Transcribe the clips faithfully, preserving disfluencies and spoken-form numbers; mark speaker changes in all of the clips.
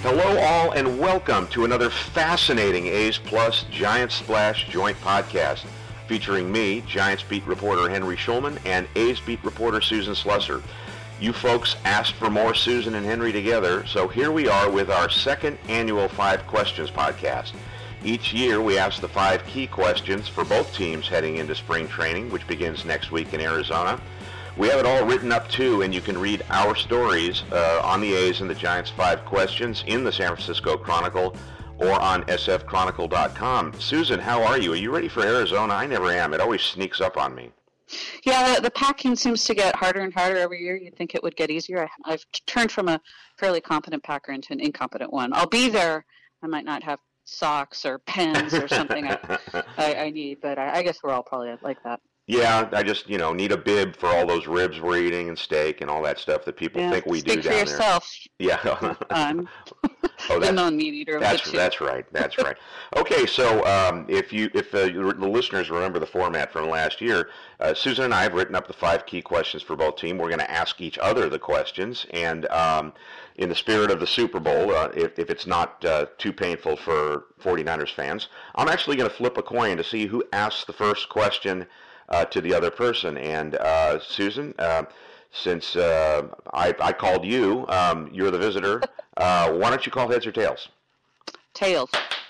Speaker 1: Hello all and welcome to another fascinating A's Plus Giants Splash joint podcast featuring me, Giants beat reporter Henry Schulman, and A's beat reporter Susan Slusser. You folks asked for more Susan and Henry together, so here we are with our second annual Five Questions podcast. Each year we ask the five key questions for both teams heading into spring training, which begins next week in Arizona. We have it all written up too, and you can read our stories uh, on the A's and the Giants Five Questions in the San Francisco Chronicle or on S F Chronicle dot com. Susan, how are you? Are you ready for Arizona? I never am. It always sneaks up on me.
Speaker 2: Yeah, the, the packing seems to get harder and harder every year. You'd think it would get easier. I, I've turned from a fairly competent packer into an incompetent one. I'll be there. I might not have socks or pens or something I, I, I need, but I, I guess we're all probably like that.
Speaker 1: Yeah, I just, you know, need a bib for all those ribs we're eating and steak and all that stuff that people
Speaker 2: yeah,
Speaker 1: think we do down
Speaker 2: there. Speak for yourself.
Speaker 1: There. Yeah.
Speaker 2: I'm
Speaker 1: oh,
Speaker 2: a non-meat eater.
Speaker 1: That's that's right. That's right. Okay, so um, if you if uh, the listeners remember the format from last year, uh, Susan and I have written up the five key questions for both teams. We're going to ask each other the questions, and um, in the spirit of the Super Bowl, uh, if, if it's not uh, too painful for 49ers fans, I'm actually going to flip a coin to see who asks the first question Uh, to the other person. And uh, Susan, uh, since uh, I, I called you, um, you're the visitor, uh, why don't you call heads or tails?
Speaker 2: Tails.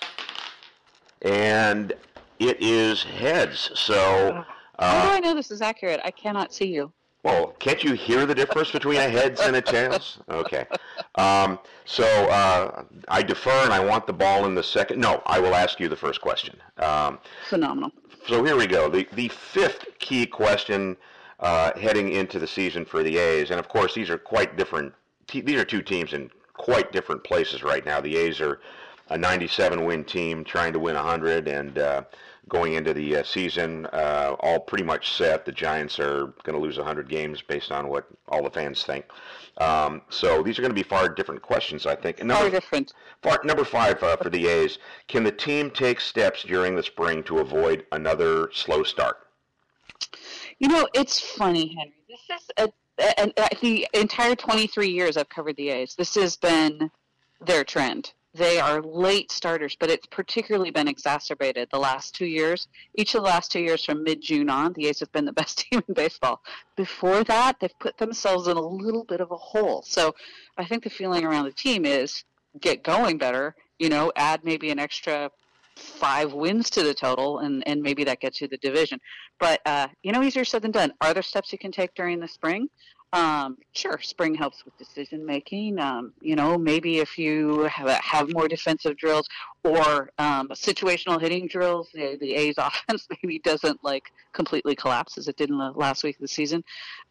Speaker 1: And it is heads. So uh,
Speaker 2: how do I know this is accurate? I cannot see you.
Speaker 1: Well, can't you hear the difference between a heads and a tails? Okay. Um, so uh, I defer, and I want the ball in the second. No, I will ask you the first question. Um,
Speaker 2: Phenomenal.
Speaker 1: So here we go. The the fifth key question uh, heading into the season for the A's, and of course these are quite different. Te- these are two teams in quite different places right now. The A's are a ninety-seven win team trying to win one hundred, and uh, going into the uh, season uh, all pretty much set. The Giants are going to lose one hundred games based on what all the fans think. Um, so these are going to be far different questions, I think. And number,
Speaker 2: far different.
Speaker 1: Far, number five uh, for the A's, can the team take steps during the spring to avoid another slow start?
Speaker 2: You know, it's funny, Henry. This is a, a, a, the entire twenty-three years I've covered the A's. This has been their trend. They are late starters, but it's particularly been exacerbated the last two years. Each of the last two years from mid-June on, the A's have been the best team in baseball. Before that, they've put themselves in a little bit of a hole. So I think the feeling around the team is get going better, you know, add maybe an extra five wins to the total, and, and maybe that gets you the division. But, uh, you know, easier said than done. Are there steps you can take during the spring? Um, sure, spring helps with decision making. Um, you know, maybe if you have, have more defensive drills or um, situational hitting drills, the, the A's offense maybe doesn't like completely collapse as it did in the last week of the season.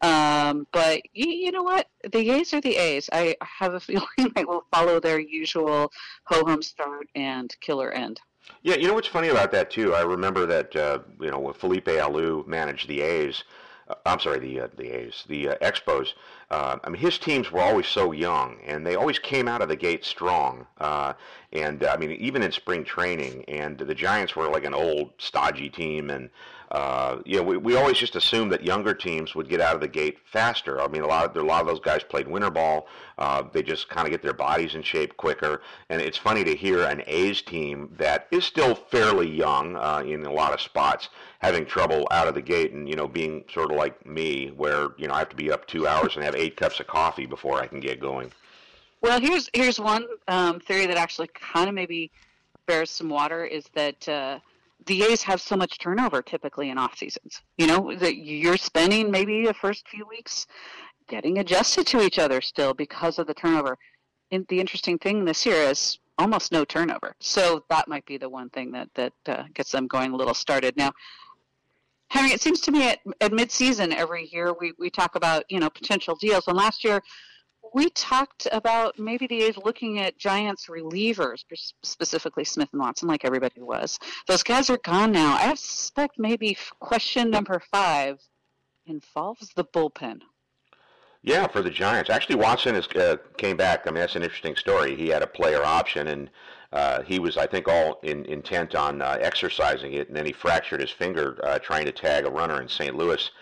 Speaker 2: Um, but you, you know what? The A's are the A's. I have a feeling they will follow their usual ho-hum start and killer end.
Speaker 1: Yeah, you know what's funny about that too? I remember that uh, you know when Felipe Alou managed the A's. Uh, I'm sorry, the uh, the A's, the uh, Expos. Uh, I mean, his teams were always so young, and they always came out of the gate strong. Uh, and uh, I mean, even in spring training, and the Giants were like an old, stodgy team, and uh, you know, we, we always just assumed that younger teams would get out of the gate faster. I mean, a lot of a lot of those guys played winter ball. Uh, they just kind of get their bodies in shape quicker. And it's funny to hear an A's team that is still fairly young uh, in a lot of spots having trouble out of the gate, and you know, being sort of like me, where you know I have to be up two hours and have eight cups of coffee before I can get going.
Speaker 2: Well, here's here's one um, theory that actually kind of maybe bears some water, is that uh, the A's have so much turnover typically in off seasons. You know, that you're spending maybe the first few weeks getting adjusted to each other still because of the turnover. And the interesting thing this year is almost no turnover. So that might be the one thing that, that uh, gets them going a little started. Now, Henry, it seems to me at, at mid-season every year we, we talk about, you know, potential deals. And last year we talked about maybe the A's looking at Giants relievers, specifically Smith and Watson, like everybody was. Those guys are gone now. I suspect maybe question number five involves the bullpen.
Speaker 1: Yeah, for the Giants. Actually, Watson has, uh, came back. I mean, that's an interesting story. He had a player option, and uh, he was, I think, all in, intent on uh, exercising it, and then he fractured his finger uh, trying to tag a runner in Saint Louis.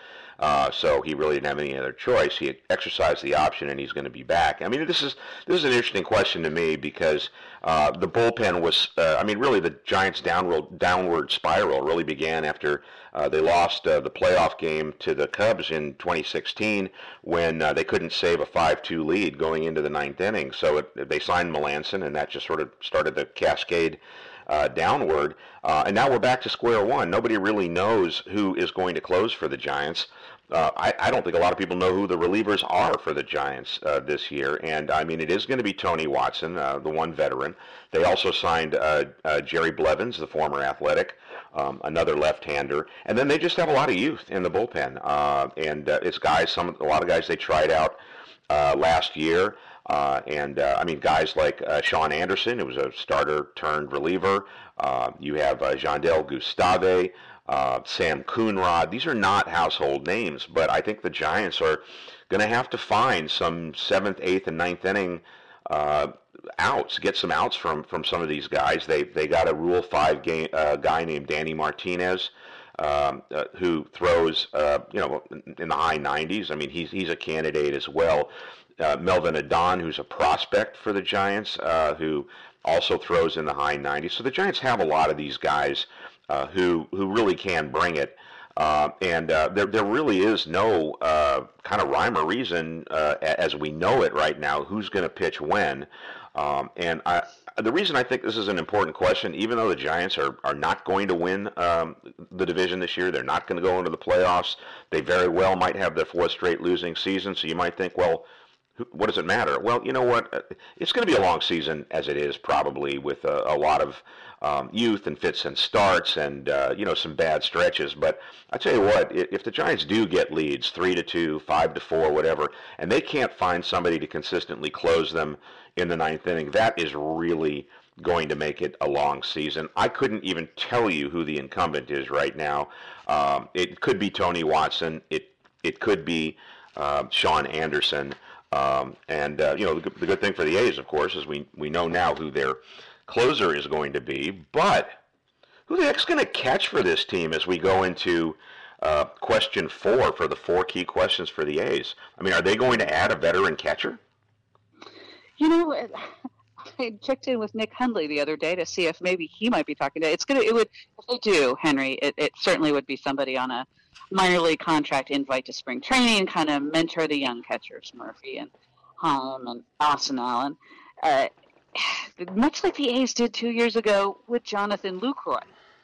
Speaker 1: Uh, so he really didn't have any other choice. He exercised the option, and he's going to be back. I mean, this is this is an interesting question to me because uh, the bullpen was. Uh, I mean, really, the Giants' downward downward spiral really began after uh, they lost uh, the playoff game to the Cubs in twenty sixteen when uh, they couldn't save a five two lead going into the ninth inning. So it, they signed Melanson, and that just sort of started the cascade Uh, downward, uh, and now we're back to square one. Nobody really knows who is going to close for the Giants. Uh, I, I don't think a lot of people know who the relievers are for the Giants uh, this year, and I mean it is going to be Tony Watson, uh, the one veteran. They also signed uh, uh, Jerry Blevins, the former Athletic, um, another left-hander, and then they just have a lot of youth in the bullpen, uh, and uh, it's guys, some a lot of guys they tried out uh, last year. Uh, and, uh, I mean, guys like uh, Sean Anderson, who was a starter-turned-reliever. Uh, you have uh, Jandel Gustave, uh, Sam Coonrod. These are not household names, but I think the Giants are going to have to find some seventh, eighth, and ninth inning uh, outs, get some outs from, from some of these guys. They they got a Rule five game, uh, guy named Danny Martinez, Um, uh, who throws, uh, you know, in the high nineties. I mean, he's he's a candidate as well. Uh, Melvin Adon, who's a prospect for the Giants, uh, who also throws in the high nineties. So the Giants have a lot of these guys uh, who who really can bring it. Uh, and uh, there there really is no uh, kind of rhyme or reason uh, as we know it right now who's going to pitch when. Um, and I, the reason I think this is an important question, even though the Giants are, are not going to win um, the division this year, they're not going to go into the playoffs. They very well might have their fourth straight losing season. So you might think, well, what does it matter? Well, you know what? It's going to be a long season as it is probably with a, a lot of um, youth and fits and starts and, uh, you know, some bad stretches. But I tell you what, if the Giants do get leads, three to two, five to four, whatever, and they can't find somebody to consistently close them in the ninth inning, that is really going to make it a long season. I couldn't even tell you who the incumbent is right now. Um, it could be Tony Watson. It, it could be uh, Sean Anderson. Um, and, uh, you know, the, the good thing for the A's, of course, is we, we know now who their closer is going to be. But who the heck's going to catch for this team as we go into uh, question four for the four key questions for the A's? I mean, are they going to add a veteran catcher?
Speaker 2: You know, I checked in with Nick Hundley the other day to see if maybe he might be talking to. It's gonna. It would. If they do, Henry, it, it certainly would be somebody on a minor league contract invite to spring training, kind of mentor the young catchers, Murphy and Heim and Austin Allen, uh, much like the A's did two years ago with Jonathan Lucroy,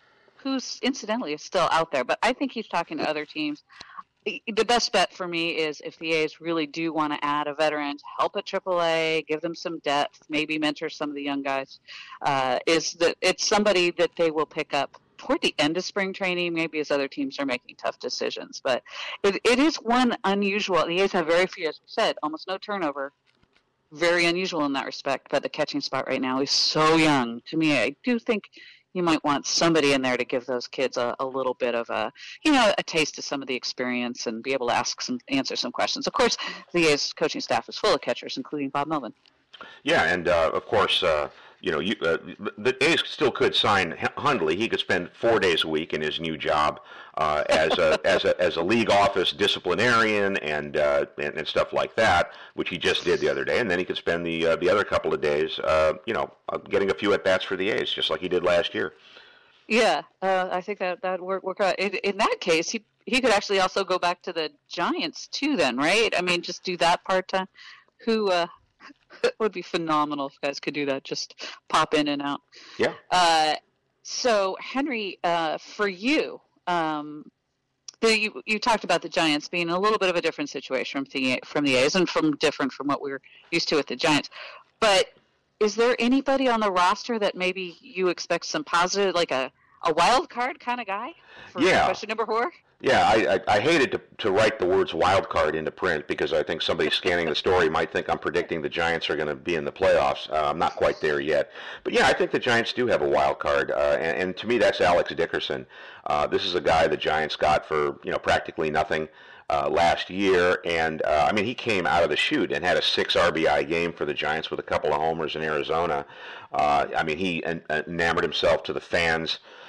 Speaker 2: who's incidentally is still out there. But I think he's talking to other teams. The best bet for me is if the A's really do want to add a veteran to help at triple A, give them some depth, maybe mentor some of the young guys, uh, is that it's somebody that they will pick up toward the end of spring training, maybe as other teams are making tough decisions. But it, it is one unusual. The A's have very few, as we said, almost no turnover. Very unusual in that respect. But the catching spot right now is so young. To me, I do think you might want somebody in there to give those kids a, a little bit of a, you know, a taste of some of the experience and be able to ask some, answer some questions. Of course, the A's coaching staff is full of catchers, including Bob Melvin.
Speaker 1: Yeah, and uh, of course, uh, you know, you, uh, the A's still could sign Hundley. He could spend four days a week in his new job uh, as a as a as a league office disciplinarian and, uh, and and stuff like that, which he just did the other day. And then he could spend the uh, the other couple of days, uh, you know, uh, getting a few at bats for the A's, just like he did last year.
Speaker 2: Yeah, uh, I think that that work work out. In, in that case, he he could actually also go back to the Giants too. Then, right? I mean, just do that part time. Who? Uh, It would be phenomenal if guys could do that. Just pop in and out.
Speaker 1: Yeah.
Speaker 2: Uh, so, Henry, uh, for you, um, the, you, you talked about the Giants being a little bit of a different situation from the from the A's and from different from what we were used to with the Giants. But is there anybody on the roster that maybe you expect some positive, like a, a wild card kind of guy for
Speaker 1: yeah.
Speaker 2: question number four?
Speaker 1: Yeah, I, I, I hated to, to write the words wild card into print because I think somebody scanning the story might think I'm predicting the Giants are going to be in the playoffs. Uh, I'm not quite there yet. But yeah, I think the Giants do have a wild card, uh, and, and to me that's Alex Dickerson. Uh, this is a guy the Giants got for, you know, practically nothing uh, last year, and uh, I mean he came out of the chute and had a six R B I game for the Giants with a couple of homers in Arizona. Uh, I mean he en- enamored himself to the fans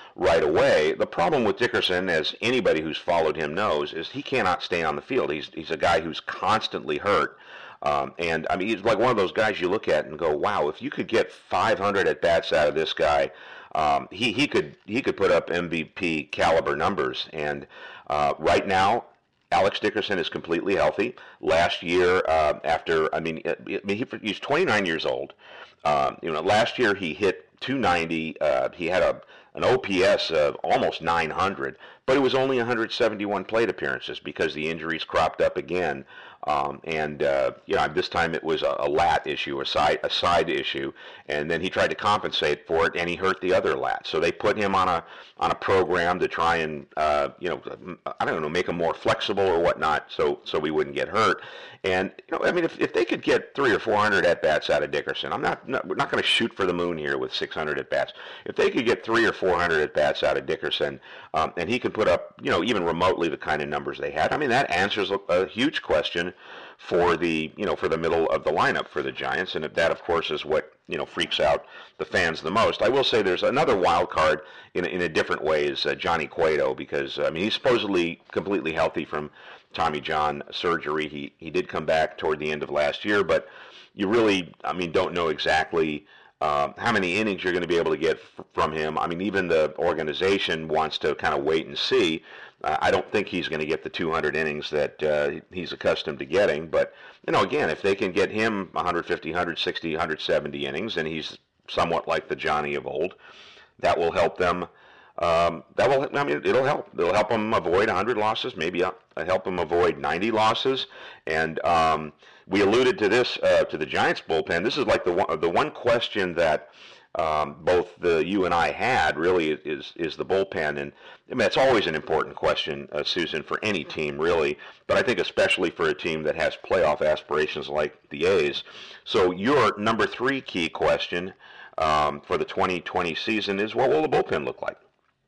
Speaker 1: right away. The problem with Dickerson, as anybody who's followed him knows, is he cannot stay on the field. He's he's a guy who's constantly hurt. Um, and, I mean, he's like one of those guys you look at and go, wow, if you could get five hundred at-bats out of this guy, um, he, he could he could put up M V P caliber numbers. And uh, right now, Alex Dickerson is completely healthy. Last year, uh, after, I mean, I mean he, he's twenty-nine years old. Um, you know, last year he hit two ninety. Uh, he had a an O P S of almost nine hundred, but it was only one hundred seventy-one plate appearances because the injuries cropped up again. Um, and, uh, you know, this time it was a, a lat issue, a side, a side issue, and then he tried to compensate for it, and he hurt the other lat. So they put him on a on a program to try and, uh, you know, I don't know, make him more flexible or whatnot, so so we wouldn't get hurt. And, you know, I mean, if, if they could get three or four hundred at-bats out of Dickerson, I'm not, not we're not going to shoot for the moon here with six hundred at-bats. If they could get three or four hundred at-bats out of Dickerson, um, and he could put up, you know, even remotely the kind of numbers they had, I mean, that answers a, a huge question for the, you know, for the middle of the lineup for the Giants, and that, of course, is what, you know, freaks out the fans the most. I will say there's another wild card in in a different way is uh, Johnny Cueto, because I mean he's supposedly completely healthy from Tommy John surgery. He he did come back toward the end of last year, but you really, I mean, don't know exactly uh, how many innings you're going to be able to get f- from him. I mean, even the organization wants to kind of wait and see. Uh, I don't think he's going to get the two hundred innings that uh, he's accustomed to getting. But, you know, again, if they can get him one fifty, one sixty, one seventy innings, and he's somewhat like the Johnny of old, that will help them. Um, that will, I mean, it'll help. It'll help them avoid one hundred losses, maybe uh, help them avoid ninety losses. And um, we alluded to this, uh, to the Giants bullpen. This is like the one, the one question that um, both the you and I had really is is the bullpen, and I mean it's always an important question, uh, Susan, for any team really, but I think especially for a team that has playoff aspirations like the A's. So your number three key question um, for the twenty twenty season is, what will the bullpen look like?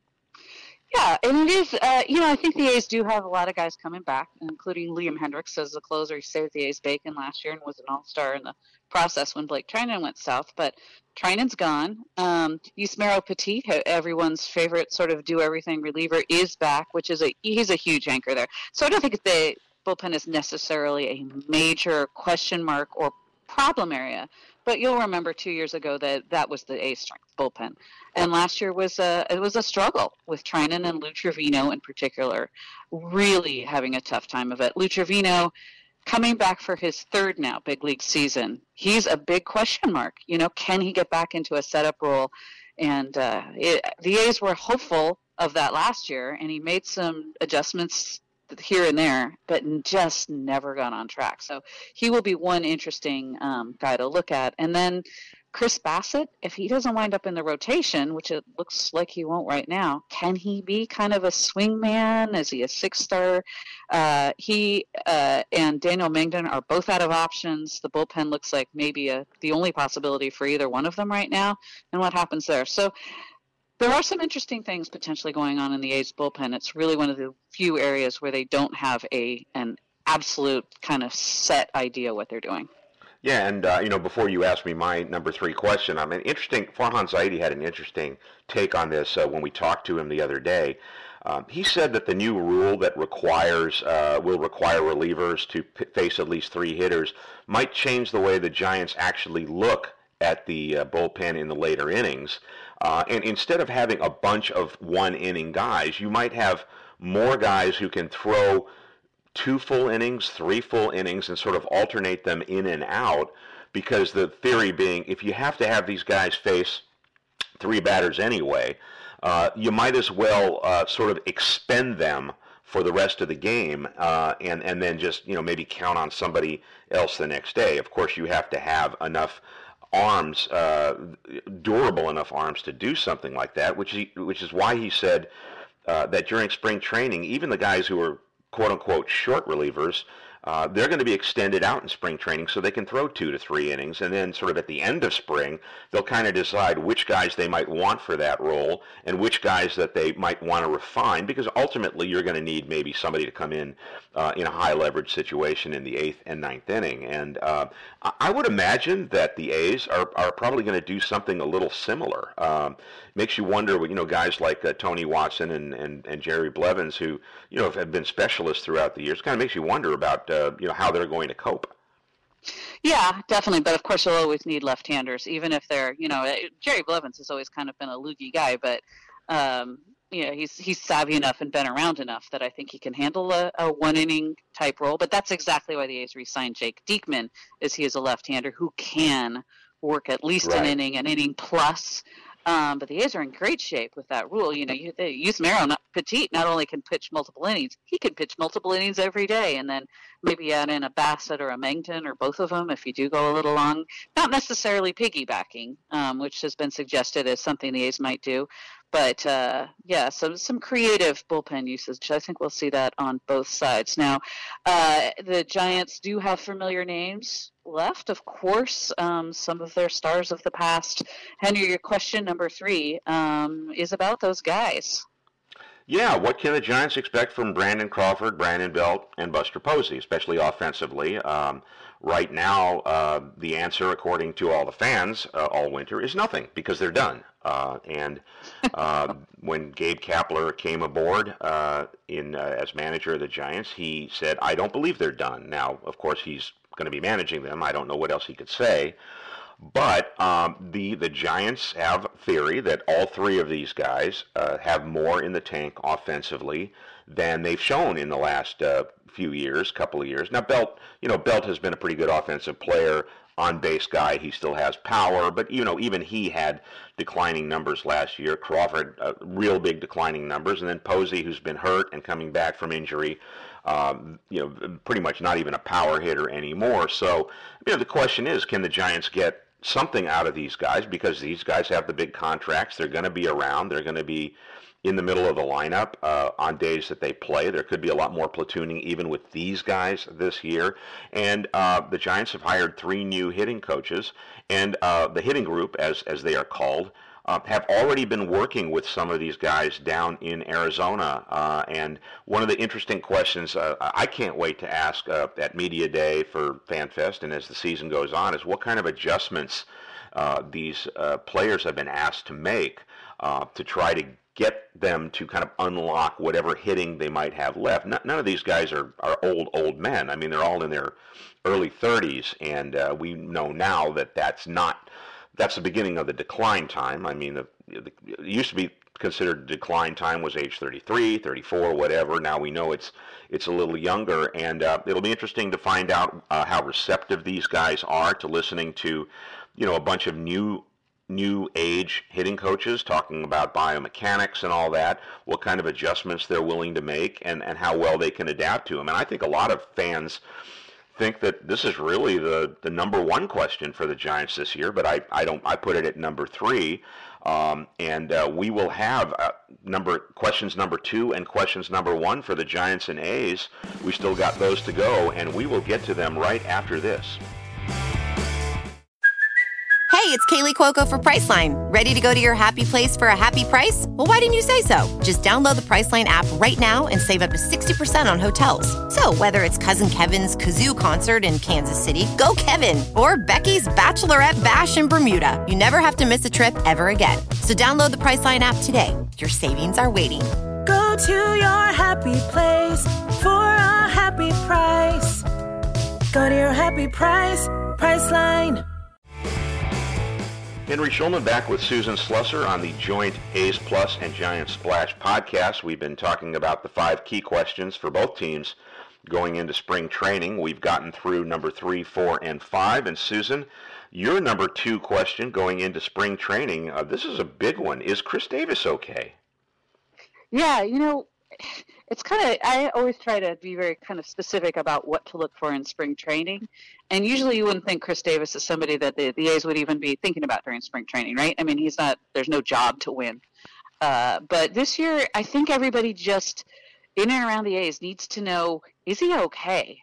Speaker 2: Yeah, and it is, uh, you know, I think the A's do have a lot of guys coming back, including Liam Hendriks as the closer. He saved the A's bacon last year and was an all-star in the process when Blake Treinen went south, but Treinen's gone. Um, Yusmeiro Petit, everyone's favorite sort of do-everything reliever, is back, which is a, he's a huge anchor there. So I don't think the bullpen is necessarily a major question mark or problem area, but you'll remember two years ago that that was the A's strength, bullpen. And last year was a, it was a struggle with Treinen and Lou Trevino in particular, really having a tough time of it. Lou Trevino coming back for his third now big league season. He's a big question mark. You know, can he get back into a setup role? And uh, it, the A's were hopeful of that last year, and he made some adjustments here and there, but just never got on track. So he will be one interesting um, guy to look at. And then Chris Bassett, if he doesn't wind up in the rotation, which it looks like he won't right now, can he be kind of a swing man? Is he a six-star? Uh, he uh, and Daniel Mengden are both out of options. The bullpen looks like maybe a, the only possibility for either one of them right now. And what happens there? So there are some interesting things potentially going on in the A's bullpen. It's really one of the few areas where they don't have a an absolute kind of set idea what they're doing.
Speaker 1: Yeah, and, uh, you know, before you ask me my number three question, I mean, interesting, Farhan Zaidi had an interesting take on this uh, when we talked to him the other day. Um, he said that the new rule that requires, uh, will require relievers to p- face at least three hitters might change the way the Giants actually look at the uh, bullpen in the later innings. Uh, and instead of having a bunch of one-inning guys, you might have more guys who can throw two full innings, three full innings, and sort of alternate them in and out, because the theory being, if you have to have these guys face three batters anyway, uh, you might as well uh, sort of expend them for the rest of the game, uh, and, and then just, you know, maybe count on somebody else the next day. Of course, you have to have enough arms, uh, durable enough arms to do something like that, which, he, which is why he said uh, that during spring training, even the guys who were quote-unquote short relievers, uh, they're going to be extended out in spring training so they can throw two to three innings, and then sort of at the end of spring, they'll kind of decide which guys they might want for that role and which guys that they might want to refine, because ultimately you're going to need maybe somebody to come in uh, in a high leverage situation in the eighth and ninth inning. And uh, I would imagine that the A's are, are probably going to do something a little similar. Um, makes you wonder, you know, guys like uh, Tony Watson and, and, and Jerry Blevins, who, you know, have been specialists throughout the years, kind of makes you wonder about, uh, you know, how they're going to cope.
Speaker 2: Yeah, definitely. But of course, you'll always need left-handers, even if they're, you know, Jerry Blevins has always kind of been a loogie guy, but, um, you know, he's he's savvy enough and been around enough that I think he can handle a, a one-inning type role. But that's exactly why the A's re-signed Jake Diekman, is he is a left-hander who can work at least
Speaker 1: Right.
Speaker 2: an inning, an inning plus. Um, but the A's are in great shape with that rule. You know, you, they, Yusmeiro not, Petit not only can pitch multiple innings, he can pitch multiple innings every day, and then maybe add in a Bassett or a Mengton or both of them if you do go a little long. Not necessarily piggybacking, um, which has been suggested as something the A's might do. But, uh, yeah, so some creative bullpen usage. I think we'll see that on both sides. Now, uh, the Giants do have familiar names left, of course, um, some of their stars of the past. Henry, your question number three um, is about those guys.
Speaker 1: Yeah, what can the Giants expect from Brandon Crawford, Brandon Belt, and Buster Posey, especially offensively? Um, right now, uh, the answer, according to all the fans uh, all winter, is nothing, because they're done. Uh, and uh, when Gabe Kapler came aboard uh, in uh, as manager of the Giants, he said, I don't believe they're done. Now, of course, he's going to be managing them. I don't know what else he could say. But um, the the Giants have theory that all three of these guys uh, have more in the tank offensively than they've shown in the last uh, few years, couple of years. Now, Belt, you know, Belt has been a pretty good offensive player, on base guy. He still has power, but you know, even he had declining numbers last year. Crawford, uh, real big declining numbers, and then Posey, who's been hurt and coming back from injury. Um, you know, pretty much not even a power hitter anymore. So, you know, the question is, can the Giants get something out of these guys, because these guys have the big contracts. They're going to be around. They're going to be in the middle of the lineup uh, on days that they play. There could be a lot more platooning even with these guys this year. And uh, the Giants have hired three new hitting coaches, and uh, the hitting group, as as they are called, uh, have already been working with some of these guys down in Arizona. Uh, and one of the interesting questions uh, I can't wait to ask uh, at Media Day for FanFest and as the season goes on is what kind of adjustments uh, these uh, players have been asked to make uh, to try to get them to kind of unlock whatever hitting they might have left. N- none of these guys are, are old, old men. I mean, they're all in their early thirties, and uh, we know now that that's not, that's the beginning of the decline time. I mean, the, the, it used to be considered decline time was age thirty-three, thirty-four, whatever. Now we know it's it's a little younger, and uh, it'll be interesting to find out uh, how receptive these guys are to listening to, you know, a bunch of new new age hitting coaches talking about biomechanics and all that, what kind of adjustments they're willing to make, and, and how well they can adapt to them. And I think a lot of fans think that this is really the, the number one question for the Giants this year, but I, I don't I put it at number three. Um, and uh, we will have uh, number questions number two and questions number one for the Giants and A's. We still got those to go, and we will get to them right after this.
Speaker 3: Hey, it's Kaylee Cuoco for Priceline. Ready to go to your happy place for a happy price? Well, why didn't you say so? Just download the Priceline app right now and save up to sixty percent on hotels. So whether it's Cousin Kevin's Kazoo Concert in Kansas City, go Kevin, or Becky's Bachelorette Bash in Bermuda, you never have to miss a trip ever again. So download the Priceline app today. Your savings are waiting.
Speaker 4: Go to your happy place for a happy price. Go to your happy price, Priceline.
Speaker 1: Henry Schulman back with Susan Slusser on the joint A's Plus and Giants Splash podcast. We've been talking about the five key questions for both teams going into spring training. We've gotten through number three, four, and five. And Susan, your number two question going into spring training, uh, this is a big one. Is Chris Davis okay?
Speaker 2: Yeah, you know, it's kind of, I always try to be very kind of specific about what to look for in spring training. And usually you wouldn't think Chris Davis is somebody that the, the A's would even be thinking about during spring training, right? I mean, he's not, there's no job to win. Uh, but this year, I think everybody just in and around the A's needs to know, is he okay?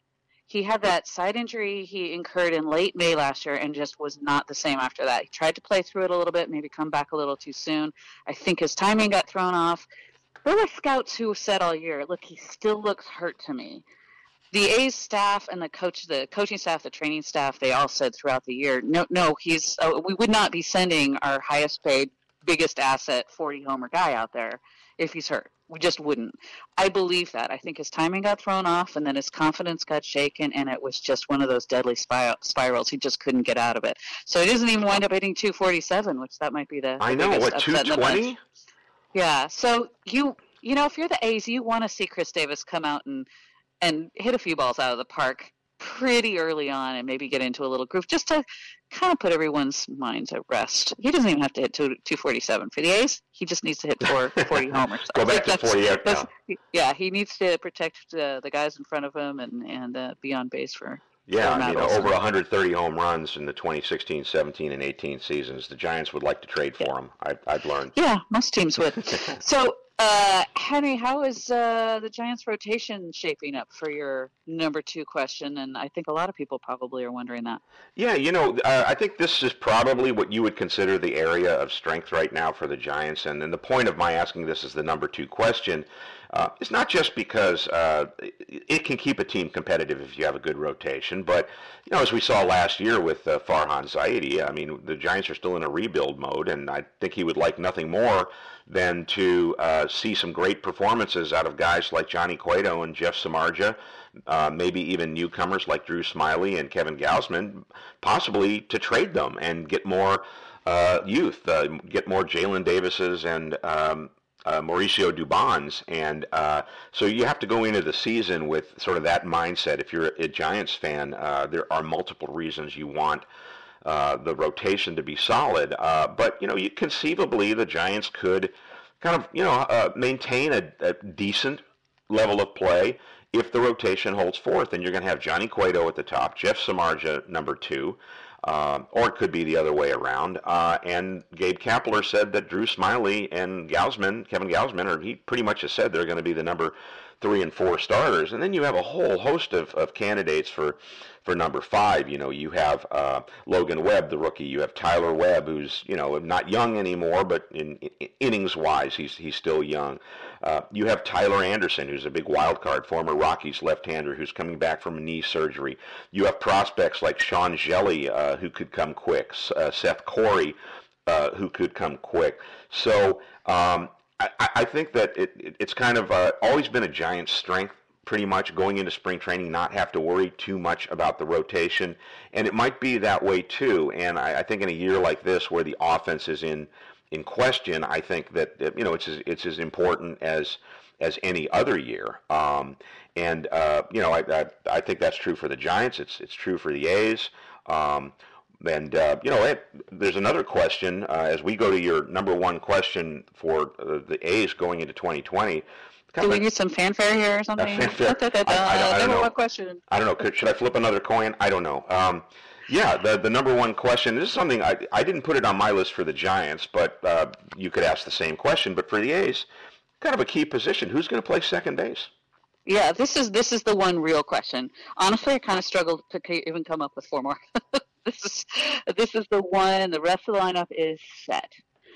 Speaker 2: he had that side injury he incurred in late May last year and just was not the same after that. He tried to play through it a little bit, maybe come back a little too soon. I think his timing got thrown off. There were scouts who said all year, look, he still looks hurt to me. The A's staff and the coach, the coaching staff, the training staff, they all said throughout the year, no, no, he's. Uh, we would not be sending our highest paid, biggest asset, forty homer guy out there if he's hurt. We just wouldn't. I believe that. I think his timing got thrown off, and then his confidence got shaken, and it was just one of those deadly spir- spirals. He just couldn't get out of it. So he doesn't even wind up hitting two forty-seven, which that might be the. the
Speaker 1: I know what two twenty.
Speaker 2: Yeah. So you you know if you're the A's, you want to see Chris Davis come out and. and hit a few balls out of the park pretty early on and maybe get into a little groove just to kind of put everyone's minds at rest. He doesn't even have to hit two forty-seven for the A's. He just needs to hit four forty homers.
Speaker 1: Go back to forty-eight now.
Speaker 2: Yeah, he needs to protect uh, the guys in front of him and, and uh, be on base for
Speaker 1: Yeah, I mean, over one hundred thirty home runs in the twenty sixteen, seventeen, and eighteen seasons. The Giants would like to trade for him, I, I've learned.
Speaker 2: Yeah, most teams would. So, uh, Henry, how is uh, the Giants' rotation shaping up for your number two question? And I think a lot of people probably are wondering that.
Speaker 1: Yeah, you know, uh, I think this is probably what you would consider the area of strength right now for the Giants. And then the point of my asking this as the number two question uh, is not just because uh, it can keep a team competitive if you have a good rotation, but, you know, as we saw last year with uh, Farhan Zaidi, I mean, the Giants are still in a rebuild mode, and I think he would like nothing more than to uh, see some great performances out of guys like Johnny Cueto and Jeff Samardzija, uh, maybe even newcomers like Drew Smyly and Kevin Gausman, possibly to trade them and get more uh, youth, uh, get more Jalen Davises and um, uh, Mauricio Dubons. And uh, so you have to go into the season with sort of that mindset. If you're a Giants fan, uh, there are multiple reasons you want Uh, the rotation to be solid, uh, but you know, you conceivably the Giants could kind of you know uh, maintain a, a decent level of play if the rotation holds forth, and you're going to have Johnny Cueto at the top, Jeff Samardzija number two, uh, or it could be the other way around. Uh, and Gabe Kapler said that Drew Smyly and Gausman, Kevin Gausman, or he pretty much has said they're going to be the number three and four starters, and then you have a whole host of, of candidates for. For number five, you know, you have uh, Logan Webb, the rookie. You have Tyler Webb, who's, you know, not young anymore, but in, in innings-wise, he's he's still young. Uh, you have Tyler Anderson, who's a big wild card, former Rockies left-hander, who's coming back from knee surgery. You have prospects like Sean Jelly, uh, who could come quick. Uh, Seth Corey, uh, who could come quick. So um, I, I think that it, it, it's kind of uh, always been a Giants' strength, pretty much going into spring training, not have to worry too much about the rotation. And it might be that way too. And I, I think in a year like this where the offense is in, in question, I think that, you know, it's as, it's as important as as any other year. Um, and, uh, you know, I, I I think that's true for the Giants. It's, it's true for the A's. Um, and, uh, you know, it, there's another question uh, as we go to your number one question for uh, the A's going into twenty twenty.
Speaker 2: Do we need some fanfare here or something?
Speaker 1: Fanfare. I, I, I, I don't know.
Speaker 2: One question.
Speaker 1: I don't know. Could, should I flip another coin? I don't know. Um, yeah, the the number one question. This is something I I didn't put it on my list for the Giants, but uh, you could ask the same question. But for the A's, kind of a key position. Who's going to play second base?
Speaker 2: Yeah, this is this is the one real question. Honestly, I kind of struggled to even come up with four more. this is this is the one, and the rest of the lineup is set.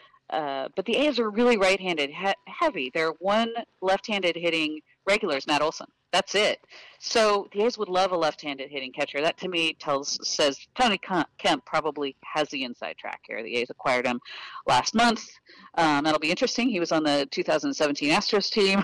Speaker 2: Uh, but the A's are really right-handed he- heavy. Their one left-handed hitting regular is Matt Olson. That's it. So the A's would love a left-handed hitting catcher. That to me tells says Tony Kemp probably has the inside track here. The A's acquired him last month. Um, that'll be interesting. He was on the two thousand seventeen Astros team.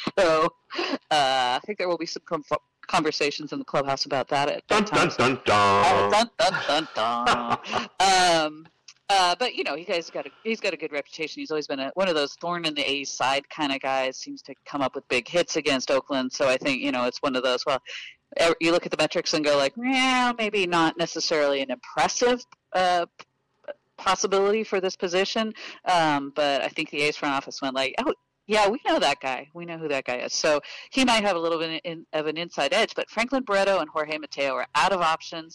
Speaker 2: so uh, I think there will be some com- conversations in the clubhouse about that at
Speaker 1: dun,
Speaker 2: that time.
Speaker 1: Dun, dun, dun,
Speaker 2: dun, dun, dun, dun, dun. um, Uh, but you know, he guys got a he's got a good reputation. He's always been a, one of those thorn in the A's side kind of guys. Seems to come up with big hits against Oakland. So I think you know it's one of those. Well, you look at the metrics and go like, yeah, maybe not necessarily an impressive uh, possibility for this position. Um, but I think the A's front office went like, oh yeah, we know that guy. We know who that guy is. So he might have a little bit in, of an inside edge. But Franklin Barreto and Jorge Mateo are out of options.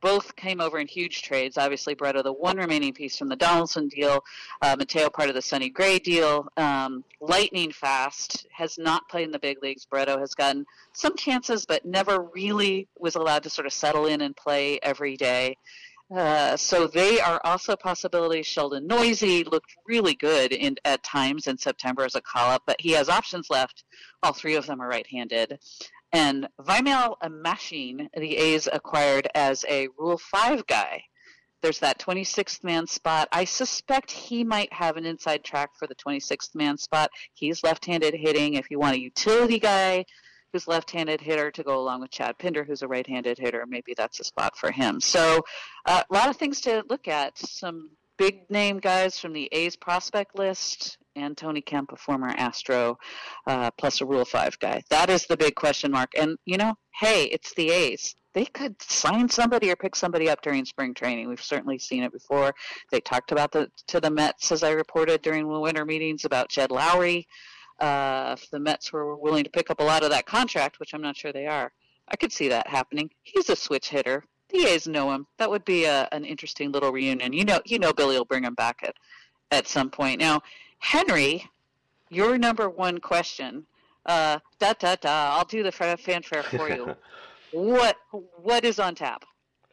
Speaker 2: both came over in huge trades. Obviously, Brito, the one remaining piece from the Donaldson deal, uh, Mateo part of the Sonny Gray deal. Um, lightning fast, has not played in the big leagues. Brito has gotten some chances, but never really was allowed to sort of settle in and play every day. Uh, so they are also possibilities. Sheldon Noisy looked really good in, at times in September as a call-up, but he has options left. All three of them are right-handed. And Vaimel Machine, the A's acquired as a Rule five guy. There's that twenty-sixth man spot. I suspect he might have an inside track for the twenty-sixth man spot. He's left-handed hitting. If you want a utility guy who's left-handed hitter to go along with Chad Pinder, who's a right-handed hitter, maybe that's a spot for him. So uh, a lot of things to look at. Some big-name guys from the A's prospect list, and Tony Kemp, a former Astro, uh, plus a Rule five guy. That is the big question mark. And, you know, hey, it's the A's. They could sign somebody or pick somebody up during spring training. We've certainly seen it before. They talked about the to the Mets, as I reported during the winter meetings, about Jed Lowry. Uh, if the Mets were willing to pick up a lot of that contract, which I'm not sure they are, I could see that happening. He's a switch hitter. The A's know him. That would be a, an interesting little reunion. You know, you know, Billy will bring him back at, at some point. Now, Henry, your number one question. Uh, da da da. I'll do the fanfare for you. what what is on tap?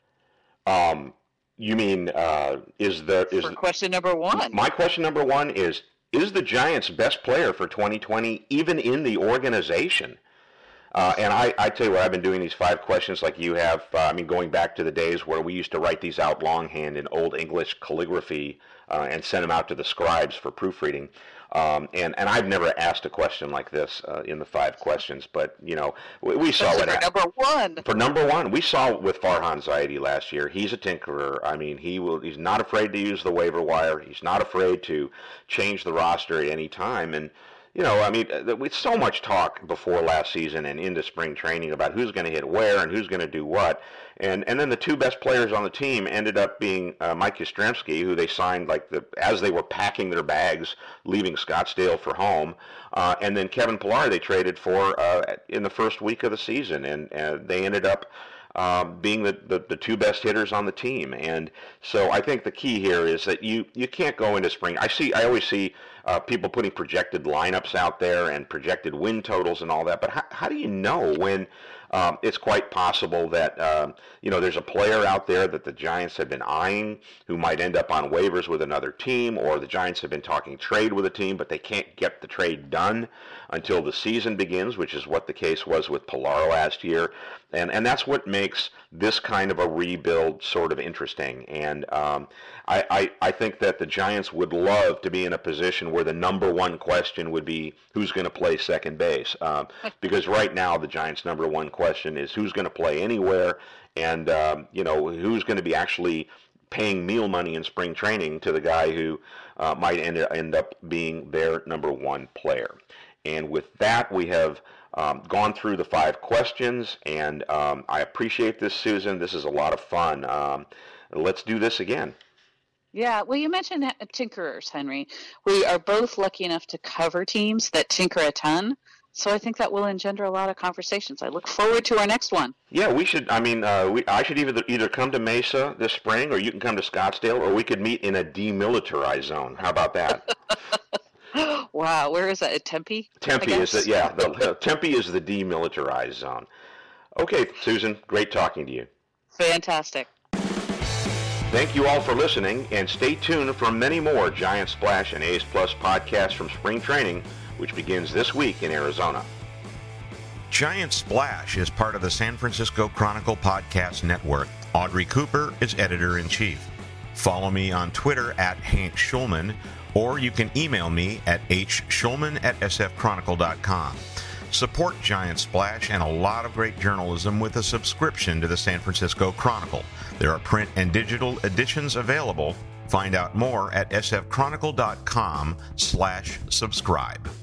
Speaker 1: Um, you mean uh, is the is
Speaker 2: for question number one?
Speaker 1: My question number one is: Is the Giants' best player for twenty twenty even in the organization? Uh, and I, I tell you what, I've been doing these five questions like you have. Uh, I mean, going back to the days where we used to write these out longhand in Old English calligraphy uh, and send them out to the scribes for proofreading. Um, and, and I've never asked a question like this uh, in the five questions, but, you know, we, we saw
Speaker 2: what
Speaker 1: for
Speaker 2: number one.
Speaker 1: For number one, we saw with Farhan Zaidi last year. He's a tinkerer. I mean, he will. He's not afraid to use the waiver wire. He's not afraid to change the roster at any time. And, you know, I mean, with so much talk before last season and into spring training about who's going to hit where and who's going to do what. And and then the two best players on the team ended up being uh, Mike Yastrzemski, who they signed like the as they were packing their bags, leaving Scottsdale for home, uh, and then Kevin Pillar they traded for uh, in the first week of the season, and uh, they ended up um, being the, the, the two best hitters on the team. And so I think the key here is that you, you can't go into spring. I see I always see uh, people putting projected lineups out there and projected win totals and all that, but how, how do you know when Um, it's quite possible that, um, you know, there's a player out there that the Giants have been eyeing who might end up on waivers with another team, or the Giants have been talking trade with a team, but they can't get the trade done until the season begins, which is what the case was with Pillar last year. And and that's what makes this kind of a rebuild sort of interesting. And um, I, I, I think that the Giants would love to be in a position where the number one question would be who's going to play second base. Um, because right now the Giants' number one question is who's going to play anywhere, and um, you know, who's going to be actually paying meal money in spring training to the guy who uh, might end, end up being their number one player. And with that, we have um, gone through the five questions, and um, I appreciate this, Susan. This is a lot of fun. Um, let's do this again.
Speaker 2: Yeah, well, you mentioned tinkerers, Henry. We are both lucky enough to cover teams that tinker a ton, so I think that will engender a lot of conversations. I look forward to our next one.
Speaker 1: Yeah, we should, I mean, uh, we, I should either, either come to Mesa this spring, or you can come to Scottsdale, or we could meet in a demilitarized zone. How about that?
Speaker 2: Wow, where is that? At Tempe?
Speaker 1: Tempe is the, yeah, the, Tempe is the demilitarized zone. Okay, Susan, great talking to you.
Speaker 2: Fantastic.
Speaker 1: Thank you all for listening, and stay tuned for many more Giant Splash and A's Plus podcasts from spring training, which begins this week in Arizona.
Speaker 5: Giant Splash is part of the San Francisco Chronicle Podcast Network. Audrey Cooper is editor-in-chief. Follow me on Twitter at Hank Schulman, or you can email me at hschulman at s f chronicle dot com. Support Giant Splash and a lot of great journalism with a subscription to the San Francisco Chronicle. There are print and digital editions available. Find out more at s f chronicle dot com slash subscribe.